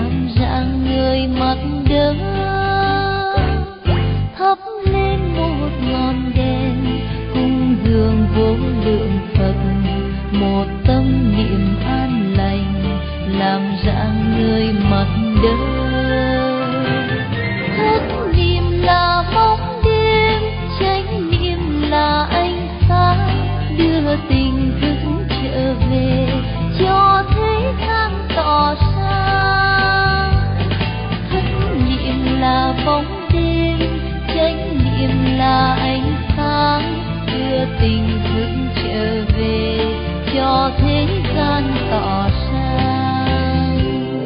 làm rạng người mặt đất, thắp lên một ngọn đèn cung dường vô lượng Phật, một tâm niệm an lành làm rạng người mặt đất. Thất niệm là bóng đêm, chánh niệm là ánh sáng, đưa tình thức trở về cho thế gian tỏ sáng. Thất niệm là bóng đêm, chánh niệm là ánh sáng, đưa tình thức trở về cho thế gian tỏ sáng.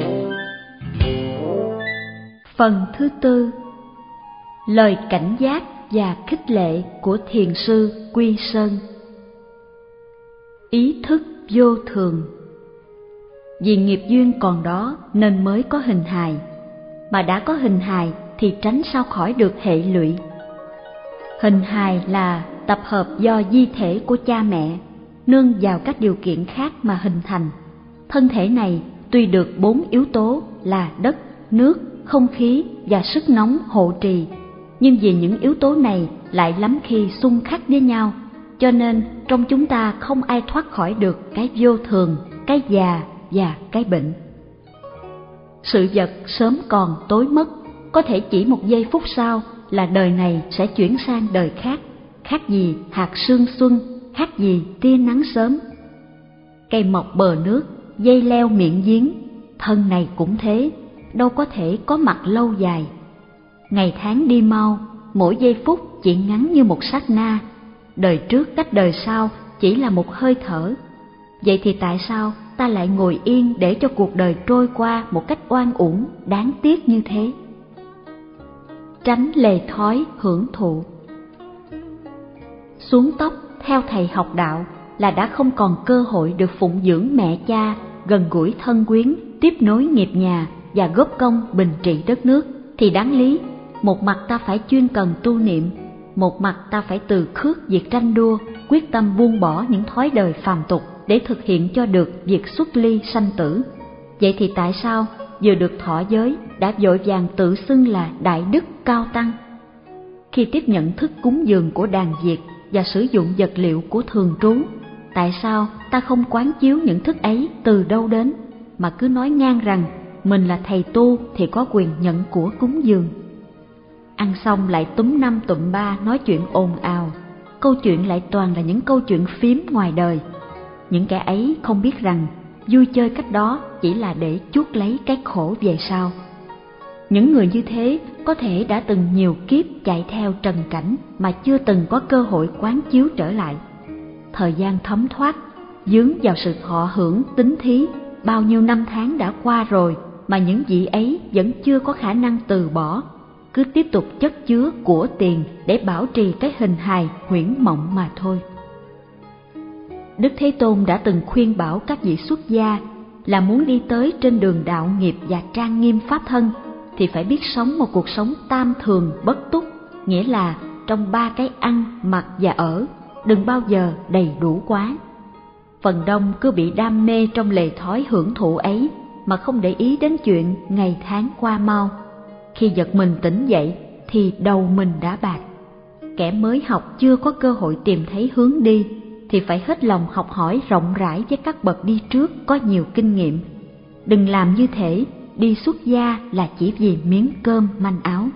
Phần thứ tư, lời cảnh giác và khích lệ của Thiền sư Quy Sơn. Ý thức vô thường. Vì nghiệp duyên còn đó nên mới có hình hài, mà đã có hình hài thì tránh sao khỏi được hệ lụy. Hình hài là tập hợp do di thể của cha mẹ nương vào các điều kiện khác mà hình thành. Thân thể này tuy được 4 yếu tố là đất, nước, không khí và sức nóng hộ trì, nhưng vì những yếu tố này lại lắm khi xung khắc với nhau, cho nên trong chúng ta không ai thoát khỏi được cái vô thường, cái già và cái bệnh. Sự vật sớm còn tối mất, có thể chỉ một giây phút sau là đời này sẽ chuyển sang đời khác, khác gì hạt sương xuân, khác gì tia nắng sớm. Cây mọc bờ nước, dây leo miệng giếng, thân này cũng thế, đâu có thể có mặt lâu dài. Ngày tháng đi mau, mỗi giây phút chỉ ngắn như một sát na, đời trước cách đời sau chỉ là một hơi thở. Vậy thì tại sao ta lại ngồi yên để cho cuộc đời trôi qua một cách oan uổng, đáng tiếc như thế? Tránh lề thói hưởng thụ. Xuống tóc theo thầy học đạo là đã không còn cơ hội được phụng dưỡng mẹ cha, gần gũi thân quyến, tiếp nối nghiệp nhà và góp công bình trị đất nước, thì đáng lý một mặt ta phải chuyên cần tu niệm, một mặt ta phải từ khước việc tranh đua, quyết tâm buông bỏ những thói đời phàm tục để thực hiện cho được việc xuất ly sanh tử. Vậy thì tại sao vừa được thọ giới đã vội vàng tự xưng là đại đức cao tăng? Khi tiếp nhận thức cúng dường của đàn Việt và sử dụng vật liệu của thường trú, tại sao ta không quán chiếu những thức ấy từ đâu đến, mà cứ nói ngang rằng mình là thầy tu thì có quyền nhận của cúng dường? Ăn xong lại túm năm tụm ba nói chuyện ồn ào, câu chuyện lại toàn là những câu chuyện phím ngoài đời. Những kẻ ấy không biết rằng vui chơi cách đó chỉ là để chuốc lấy cái khổ về sau. Những người như thế có thể đã từng nhiều kiếp chạy theo trần cảnh mà chưa từng có cơ hội quán chiếu trở lại. Thời gian thấm thoát, dướng vào sự thọ hưởng tính thí, bao nhiêu năm tháng đã qua rồi mà những vị ấy vẫn chưa có khả năng từ bỏ, cứ tiếp tục chất chứa của tiền để bảo trì cái hình hài huyễn mộng mà thôi. Đức Thế Tôn đã từng khuyên bảo các vị xuất gia là muốn đi tới trên đường đạo nghiệp và trang nghiêm pháp thân thì phải biết sống một cuộc sống tam thường bất túc, nghĩa là trong 3 cái ăn, mặc và ở, đừng bao giờ đầy đủ quá. Phần đông cứ bị đam mê trong lề thói hưởng thụ ấy mà không để ý đến chuyện ngày tháng qua mau. Khi giật mình tỉnh dậy thì đầu mình đã bạc. Kẻ mới học chưa có cơ hội tìm thấy hướng đi thì phải hết lòng học hỏi rộng rãi với các bậc đi trước có nhiều kinh nghiệm. Đừng làm như thể đi xuất gia là chỉ vì miếng cơm manh áo.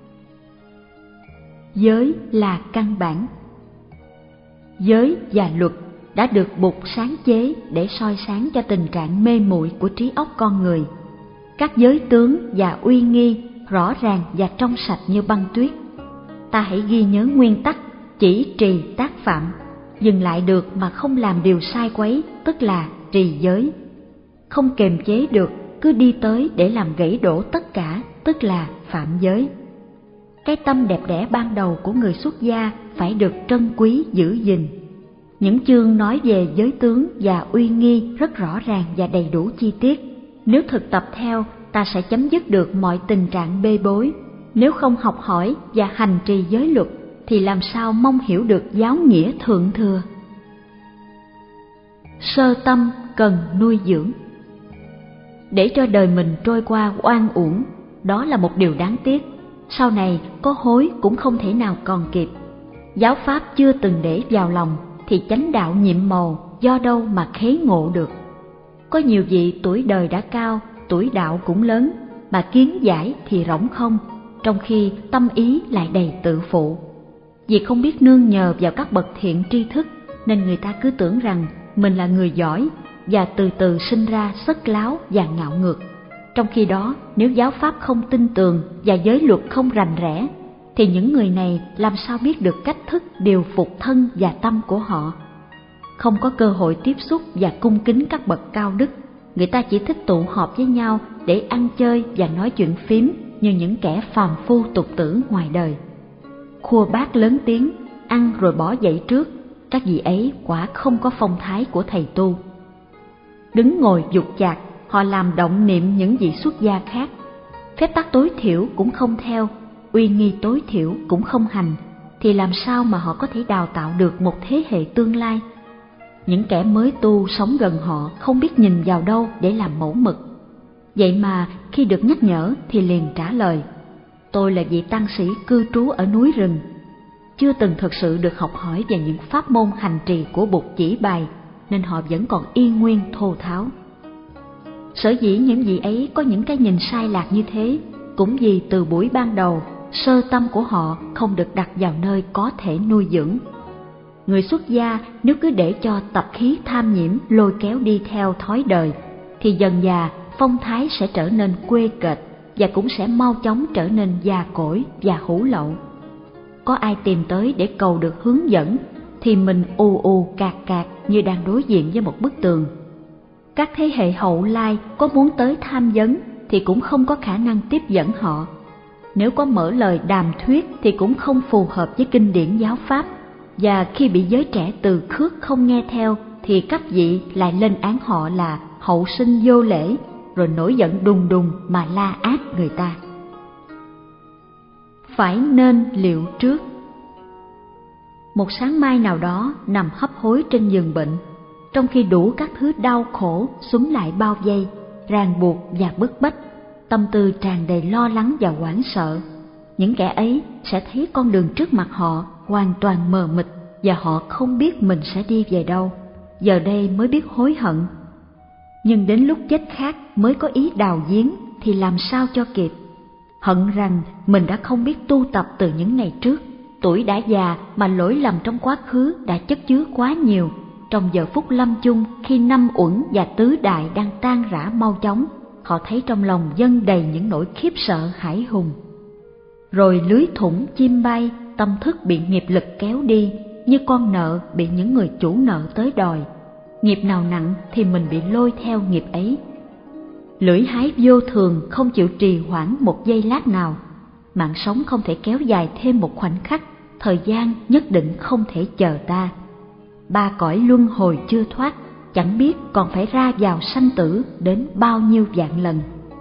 Giới là căn bản. Giới và luật đã được Bụt sáng chế để soi sáng cho tình trạng mê muội của trí óc con người. Các giới tướng và uy nghi rõ ràng và trong sạch như băng tuyết. Ta hãy ghi nhớ nguyên tắc chỉ trì tác phạm, dừng lại được mà không làm điều sai quấy, tức là trì giới. Không kềm chế được, cứ đi tới để làm gãy đổ tất cả, tức là phạm giới. Cái tâm đẹp đẽ ban đầu của người xuất gia phải được trân quý giữ gìn. Những chương nói về giới tướng và uy nghi rất rõ ràng và đầy đủ chi tiết. Nếu thực tập theo, ta sẽ chấm dứt được mọi tình trạng bê bối. Nếu không học hỏi và hành trì giới luật, thì làm sao mong hiểu được giáo nghĩa thượng thừa? Sơ tâm cần nuôi dưỡng. để cho đời mình trôi qua oan uổng, đó là một điều đáng tiếc. Sau này có hối cũng không thể nào còn kịp. Giáo pháp chưa từng để vào lòng thì chánh đạo nhiệm màu do đâu mà khế ngộ được. Có nhiều vị tuổi đời đã cao, tuổi đạo cũng lớn, mà kiến giải thì rỗng không, trong khi tâm ý lại đầy tự phụ. Vì không biết nương nhờ vào các bậc thiện tri thức nên người ta cứ tưởng rằng mình là người giỏi và từ từ sinh ra sất láo và ngạo ngược. Trong khi đó, nếu giáo pháp không tin tường và giới luật không rành rẽ, thì những người này làm sao biết được cách thức điều phục thân và tâm của họ. Không có cơ hội tiếp xúc và cung kính các bậc cao đức, người ta chỉ thích tụ họp với nhau để ăn chơi và nói chuyện phím như những kẻ phàm phu tục tử ngoài đời. Khua bát lớn tiếng, ăn rồi bỏ dậy trước, các vị ấy quả không có phong thái của thầy tu. Đứng ngồi dục chạc, họ làm động niệm những vị xuất gia khác. Phép tắc tối thiểu cũng không theo, uy nghi tối thiểu cũng không hành, thì làm sao mà họ có thể đào tạo được một thế hệ tương lai? Những kẻ mới tu sống gần họ không biết nhìn vào đâu để làm mẫu mực. Vậy mà khi được nhắc nhở thì liền trả lời: tôi là vị tăng sĩ cư trú ở núi rừng, chưa từng thực sự được học hỏi về những pháp môn hành trì của Bụt chỉ bày, nên họ vẫn còn y nguyên thô tháo. Sở dĩ những vị ấy có những cái nhìn sai lạc như thế, cũng vì từ buổi ban đầu, sơ tâm của họ không được đặt vào nơi có thể nuôi dưỡng. Người xuất gia nếu cứ để cho tập khí tham nhiễm lôi kéo đi theo thói đời, thì dần dà phong thái sẽ trở nên quê kệch và cũng sẽ mau chóng trở nên già cỗi và hủ lậu. Có ai tìm tới để cầu được hướng dẫn thì mình ù ù cạc cạc như đang đối diện với một bức tường. Các thế hệ hậu lai có muốn tới tham vấn thì cũng không có khả năng tiếp dẫn họ. Nếu có mở lời đàm thuyết thì cũng không phù hợp với kinh điển giáo pháp, và khi bị giới trẻ từ khước không nghe theo thì các vị lại lên án họ là hậu sinh vô lễ, rồi nổi giận đùng đùng mà la ác người ta. Phải nên liệu trước. Một sáng mai nào đó, nằm hấp hối trên giường bệnh, trong khi đủ các thứ đau khổ xúm lại bao vây, ràng buộc và bức bách, tâm tư tràn đầy lo lắng và hoảng sợ, những kẻ ấy sẽ thấy con đường trước mặt họ hoàn toàn mờ mịt và họ không biết mình sẽ đi về đâu, giờ đây mới biết hối hận. Nhưng đến lúc chết khát mới có ý đào giếng thì làm sao cho kịp. Hận rằng mình đã không biết tu tập từ những ngày trước, tuổi đã già mà lỗi lầm trong quá khứ đã chất chứa quá nhiều. Trong giờ phút lâm chung, khi năm uẩn và tứ đại đang tan rã mau chóng, họ thấy trong lòng dâng đầy những nỗi khiếp sợ hãi hùng. Rồi lưới thủng chim bay, tâm thức bị nghiệp lực kéo đi, như con nợ bị những người chủ nợ tới đòi. Nghiệp nào nặng thì mình bị lôi theo nghiệp ấy. Lưỡi hái vô thường không chịu trì hoãn một giây lát nào. Mạng sống không thể kéo dài thêm một khoảnh khắc, thời gian nhất định không thể chờ ta. Ba cõi luân hồi chưa thoát, chẳng biết còn phải ra vào sanh tử đến bao nhiêu vạn lần.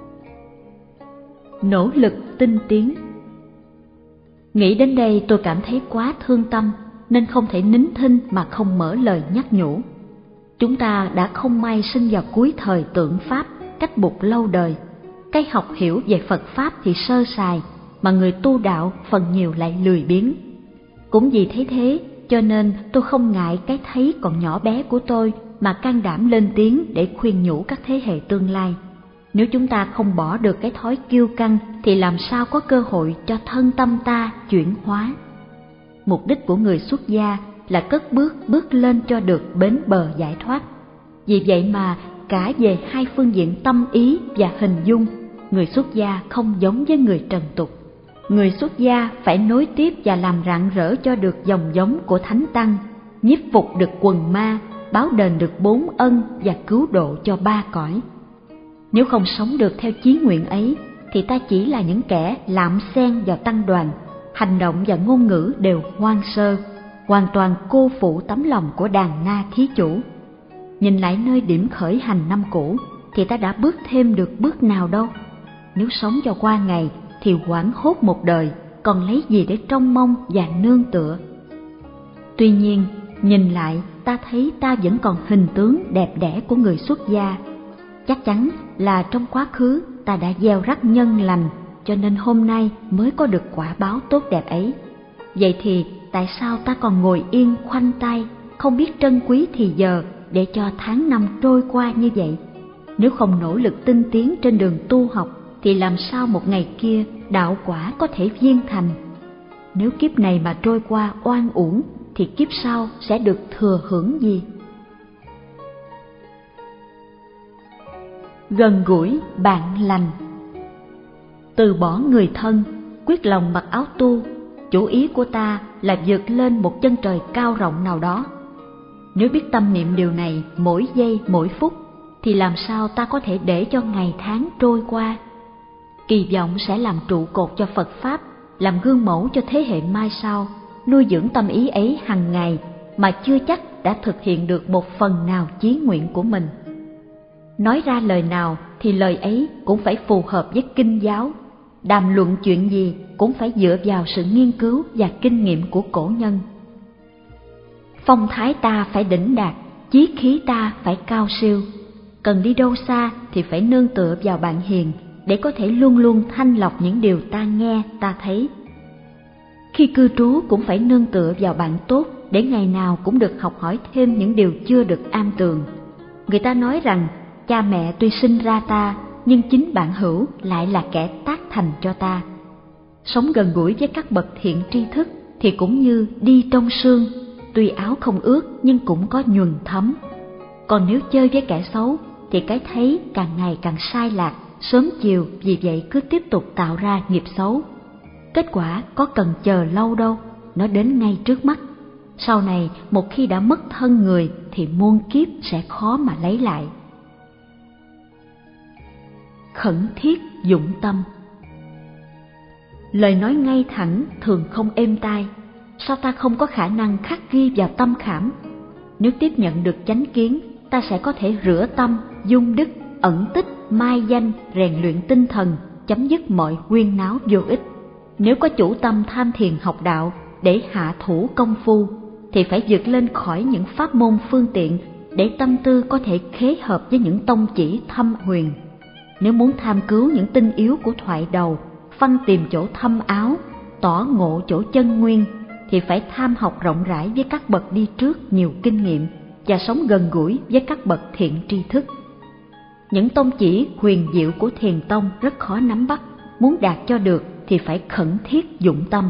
Nỗ lực tinh tiến. Nghĩ đến đây tôi cảm thấy quá thương tâm, nên không thể nín thinh mà không mở lời nhắc nhủ. Chúng ta đã không may sinh vào cuối thời tượng Pháp, cách Bụt lâu đời. Cái học hiểu về Phật Pháp thì sơ sài, mà người tu đạo phần nhiều lại lười biếng. Cũng vì thế cho nên tôi không ngại cái thấy còn nhỏ bé của tôi mà can đảm lên tiếng để khuyên nhủ các thế hệ tương lai. Nếu chúng ta không bỏ được cái thói kiêu căng thì làm sao có cơ hội cho thân tâm ta chuyển hóa. Mục đích của người xuất gia là cất bước lên cho được bến bờ giải thoát. Vì vậy mà cả về hai phương diện tâm ý và hình dung, người xuất gia không giống với người trần tục. Người xuất gia phải nối tiếp và làm rạng rỡ cho được dòng giống của Thánh Tăng, nhiếp phục được quần ma, báo đền được 4 ân và cứu độ cho 3 cõi. Nếu không sống được theo chí nguyện ấy, thì ta chỉ là những kẻ lạm xen vào tăng đoàn, hành động và ngôn ngữ đều hoang sơ, hoàn toàn cô phụ tấm lòng của đàn na thí chủ. Nhìn lại nơi điểm khởi hành năm cũ, thì ta đã bước thêm được bước nào đâu. Nếu sống cho qua ngày, thì hoảng hốt một đời, còn lấy gì để trông mong và nương tựa. Tuy nhiên, nhìn lại, ta thấy ta vẫn còn hình tướng đẹp đẽ của người xuất gia. Chắc chắn là trong quá khứ ta đã gieo rắc nhân lành, cho nên hôm nay mới có được quả báo tốt đẹp ấy. Vậy thì tại sao ta còn ngồi yên khoanh tay, không biết trân quý thì giờ để cho tháng năm trôi qua như vậy? Nếu không nỗ lực tinh tiến trên đường tu học, thì làm sao một ngày kia đạo quả có thể viên thành? Nếu kiếp này mà trôi qua oan uổng, thì kiếp sau sẽ được thừa hưởng gì? Gần gũi bạn lành. Từ bỏ người thân, quyết lòng mặc áo tu, chủ ý của ta là vượt lên một chân trời cao rộng nào đó. Nếu biết tâm niệm điều này mỗi giây mỗi phút, thì làm sao ta có thể để cho ngày tháng trôi qua? Kỳ vọng sẽ làm trụ cột cho Phật Pháp, làm gương mẫu cho thế hệ mai sau, nuôi dưỡng tâm ý ấy hàng ngày mà chưa chắc đã thực hiện được một phần nào chí nguyện của mình. Nói ra lời nào thì lời ấy cũng phải phù hợp với kinh giáo, đàm luận chuyện gì cũng phải dựa vào sự nghiên cứu và kinh nghiệm của cổ nhân. Phong thái ta phải đỉnh đạt, chí khí ta phải cao siêu. Cần đi đâu xa thì phải nương tựa vào bạn hiền, để có thể luôn luôn thanh lọc những điều ta nghe, ta thấy. Khi cư trú cũng phải nương tựa vào bạn tốt, để ngày nào cũng được học hỏi thêm những điều chưa được am tường. Người ta nói rằng, cha mẹ tuy sinh ra ta, nhưng chính bạn hữu lại là kẻ tác thành cho ta. Sống gần gũi với các bậc thiện tri thức thì cũng như đi trong sương, tuy áo không ướt nhưng cũng có nhuần thấm. Còn nếu chơi với kẻ xấu thì cái thấy càng ngày càng sai lạc, sớm chiều vì vậy cứ tiếp tục tạo ra nghiệp xấu. Kết quả có cần chờ lâu đâu, nó đến ngay trước mắt. Sau này một khi đã mất thân người thì muôn kiếp sẽ khó mà lấy lại. Khẩn thiết dụng tâm. Lời nói ngay thẳng thường không êm tai, sao ta không có khả năng khắc ghi vào tâm khảm? Nếu tiếp nhận được chánh kiến, ta sẽ có thể rửa tâm, dung đức, ẩn tích, mai danh, rèn luyện tinh thần, chấm dứt mọi huyên náo vô ích. Nếu có chủ tâm tham thiền học đạo để hạ thủ công phu, thì phải vượt lên khỏi những pháp môn phương tiện để tâm tư có thể khế hợp với những tông chỉ thâm huyền. Nếu muốn tham cứu những tinh yếu của thoại đầu, phân tìm chỗ thâm áo, tỏ ngộ chỗ chân nguyên, thì phải tham học rộng rãi với các bậc đi trước nhiều kinh nghiệm và sống gần gũi với các bậc thiện tri thức. Những tông chỉ huyền diệu của thiền tông rất khó nắm bắt, muốn đạt cho được thì phải khẩn thiết dụng tâm.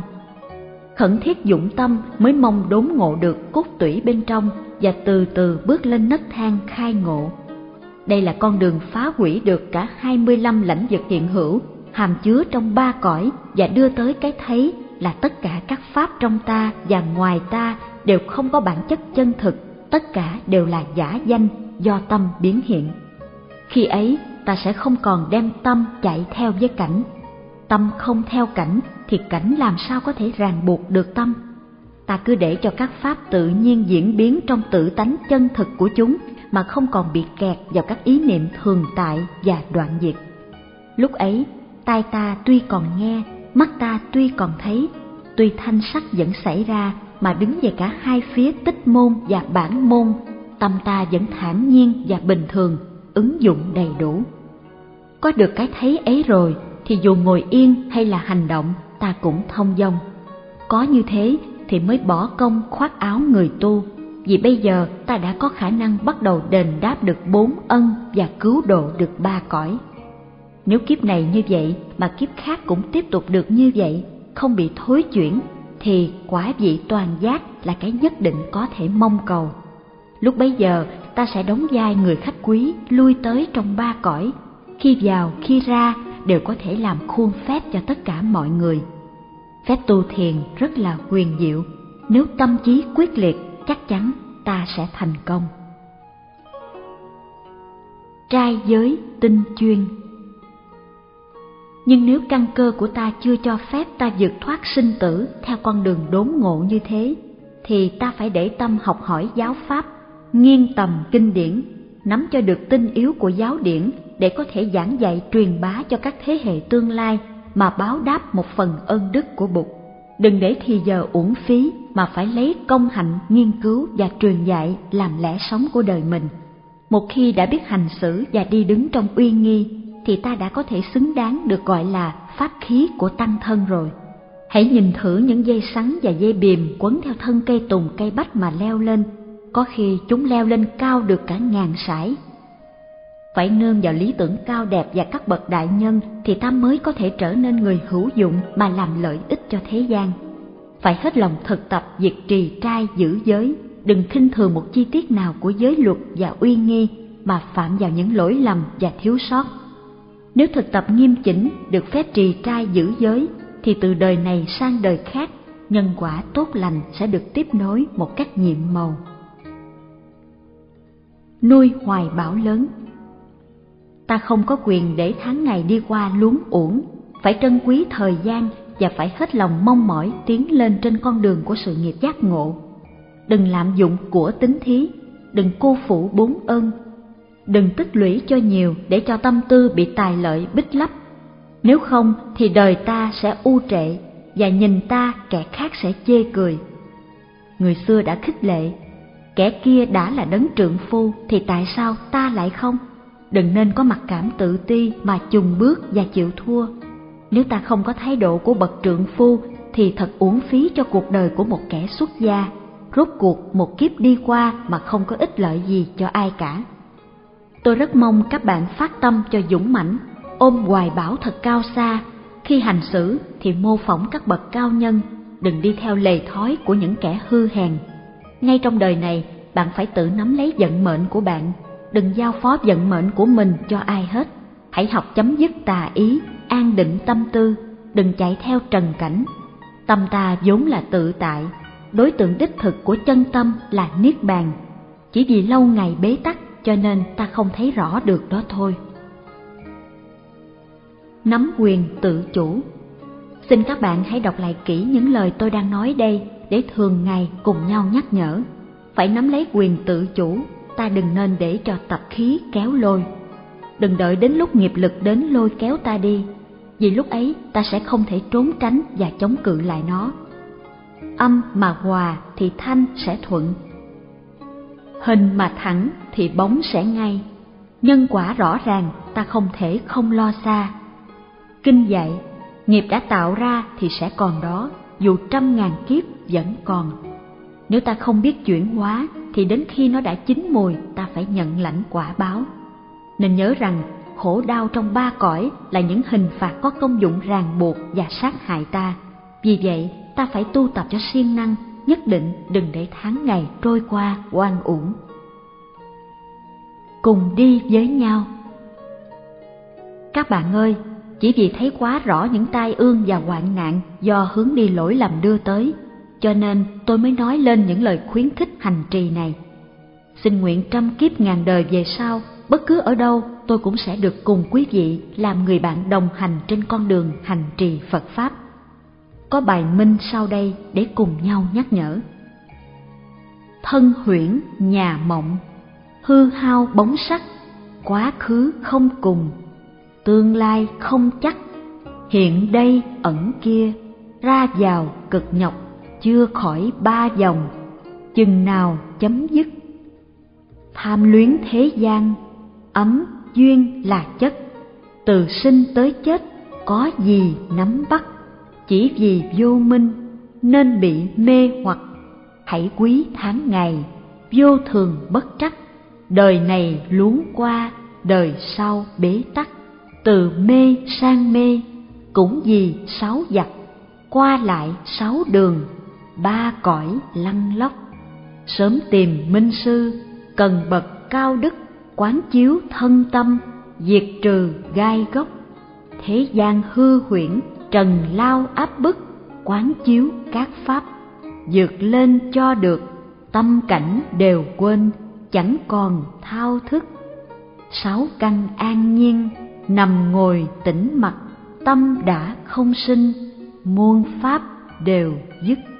Khẩn thiết dụng tâm mới mong đốn ngộ được cốt tủy bên trong và từ từ bước lên nấc thang khai ngộ. Đây là con đường phá hủy được cả 25 lãnh vực hiện hữu, hàm chứa trong 3 cõi và đưa tới cái thấy là tất cả các pháp trong ta và ngoài ta đều không có bản chất chân thực, tất cả đều là giả danh do tâm biến hiện. Khi ấy ta sẽ không còn đem tâm chạy theo với cảnh. Tâm không theo cảnh thì cảnh làm sao có thể ràng buộc được tâm? Ta cứ để cho các pháp tự nhiên diễn biến trong tự tánh chân thực của chúng mà không còn bị kẹt vào các ý niệm thường tại và đoạn diệt. Lúc ấy, tai ta tuy còn nghe, mắt ta tuy còn thấy, tuy thanh sắc vẫn xảy ra mà đứng về cả hai phía tích môn và bản môn, tâm ta vẫn thản nhiên và bình thường, ứng dụng đầy đủ. Có được cái thấy ấy rồi thì dù ngồi yên hay là hành động ta cũng thông dong. Có như thế thì mới bỏ công khoác áo người tu, vì bây giờ ta đã có khả năng bắt đầu đền đáp được 4 ân và cứu độ được 3 cõi. Nếu kiếp này như vậy mà kiếp khác cũng tiếp tục được như vậy, không bị thối chuyển, thì quả vị toàn giác là cái nhất định có thể mong cầu. Lúc bấy giờ ta sẽ đóng vai người khách quý lui tới trong 3 cõi, khi vào khi ra đều có thể làm khuôn phép cho tất cả mọi người. Phép tu thiền rất là huyền diệu, nếu tâm trí quyết liệt chắc chắn ta sẽ thành công. Trai giới tinh chuyên. Nhưng nếu căn cơ của ta chưa cho phép ta vượt thoát sinh tử theo con đường đốn ngộ như thế, thì ta phải để tâm học hỏi giáo pháp, nghiên tầm kinh điển, nắm cho được tinh yếu của giáo điển để có thể giảng dạy truyền bá cho các thế hệ tương lai mà báo đáp một phần ơn đức của Bụt. Đừng để thì giờ uổng phí mà phải lấy công hạnh nghiên cứu và truyền dạy làm lẽ sống của đời mình. Một khi đã biết hành xử và đi đứng trong uy nghi, thì ta đã có thể xứng đáng được gọi là pháp khí của tăng thân rồi. Hãy nhìn thử những dây sắn và dây bìm quấn theo thân cây tùng cây bách mà leo lên, có khi chúng leo lên cao được cả ngàn sải. Phải nương vào lý tưởng cao đẹp và các bậc đại nhân thì ta mới có thể trở nên người hữu dụng mà làm lợi ích cho thế gian. Phải hết lòng thực tập việc trì trai giữ giới, đừng khinh thường một chi tiết nào của giới luật và uy nghi mà phạm vào những lỗi lầm và thiếu sót. Nếu thực tập nghiêm chỉnh được phép trì trai giữ giới, thì từ đời này sang đời khác, nhân quả tốt lành sẽ được tiếp nối một cách nhiệm màu. Nuôi hoài bão lớn. Ta không có quyền để tháng ngày đi qua luống uổng, phải trân quý thời gian và phải hết lòng mong mỏi tiến lên trên con đường của sự nghiệp giác ngộ. Đừng lạm dụng của tín thí, đừng cô phụ bốn ơn, đừng tích lũy cho nhiều để cho tâm tư bị tài lợi bích lấp. Nếu không thì đời ta sẽ u trệ, và nhìn ta kẻ khác sẽ chê cười. Người xưa đã khích lệ, kẻ kia đã là đấng trượng phu thì tại sao ta lại không? Đừng nên có mặc cảm tự ti mà chùng bước và chịu thua. Nếu ta không có thái độ của bậc trượng phu thì thật uổng phí cho cuộc đời của một kẻ xuất gia. Rốt cuộc một kiếp đi qua mà không có ích lợi gì cho ai cả. Tôi rất mong các bạn phát tâm cho dũng mãnh, ôm hoài bão thật cao xa. Khi hành xử thì mô phỏng các bậc cao nhân, đừng đi theo lề thói của những kẻ hư hèn. Ngay trong đời này, bạn phải tự nắm lấy vận mệnh của bạn, đừng giao phó vận mệnh của mình cho ai hết. Hãy học chấm dứt tà ý, an định tâm tư, đừng chạy theo trần cảnh. Tâm ta vốn là tự tại, đối tượng đích thực của chân tâm là niết bàn. Chỉ vì lâu ngày bế tắc cho nên ta không thấy rõ được đó thôi. Nắm quyền tự chủ. Xin các bạn hãy đọc lại kỹ những lời tôi đang nói đây để thường ngày cùng nhau nhắc nhở. Phải nắm lấy quyền tự chủ, ta đừng nên để cho tập khí kéo lôi. Đừng đợi đến lúc nghiệp lực đến lôi kéo ta đi, vì lúc ấy ta sẽ không thể trốn tránh và chống cự lại nó. Âm mà hòa thì thanh sẽ thuận, hình mà thẳng thì bóng sẽ ngay. Nhân quả rõ ràng, ta không thể không lo xa. Kinh dạy, nghiệp đã tạo ra thì sẽ còn đó, dù 100.000 kiếp vẫn còn. Nếu ta không biết chuyển hóa thì đến khi nó đã chín mùi ta phải nhận lãnh quả báo. Nên nhớ rằng khổ đau trong 3 cõi là những hình phạt có công dụng ràng buộc và sát hại ta. Vì vậy ta phải tu tập cho siêng năng, nhất định đừng để tháng ngày trôi qua oan uổng. Cùng đi với nhau. Các bạn ơi, chỉ vì thấy quá rõ những tai ương và hoạn nạn do hướng đi lỗi lầm đưa tới, cho nên tôi mới nói lên những lời khuyến khích hành trì này. Xin nguyện 100 kiếp ngàn đời về sau, bất cứ ở đâu tôi cũng sẽ được cùng quý vị làm người bạn đồng hành trên con đường hành trì Phật Pháp. Có bài minh sau đây để cùng nhau nhắc nhở. Thân huyễn nhà mộng, hư hao bóng sắc, quá khứ không cùng, tương lai không chắc, hiện đây ẩn kia, ra vào cực nhọc, chưa khỏi 3 vòng, chừng nào chấm dứt. Tham luyến thế gian, ấm duyên là chất, từ sinh tới chết có gì nắm bắt, chỉ vì vô minh nên bị mê hoặc. Hãy quý tháng ngày, vô thường bất trắc, đời này luống qua, đời sau bế tắc. Từ mê sang mê, cũng vì 6 vặt, qua lại 6 đường, 3 cõi lăn lóc. Sớm tìm minh sư, cần bậc cao đức, quán chiếu thân tâm, diệt trừ gai gốc. Thế gian hư huyễn, trần lao áp bức, quán chiếu các pháp, vượt lên cho được, tâm cảnh đều quên, chẳng còn thao thức. 6 căn an nhiên, nằm ngồi tĩnh mặc, tâm đã không sinh, muôn pháp đều dứt.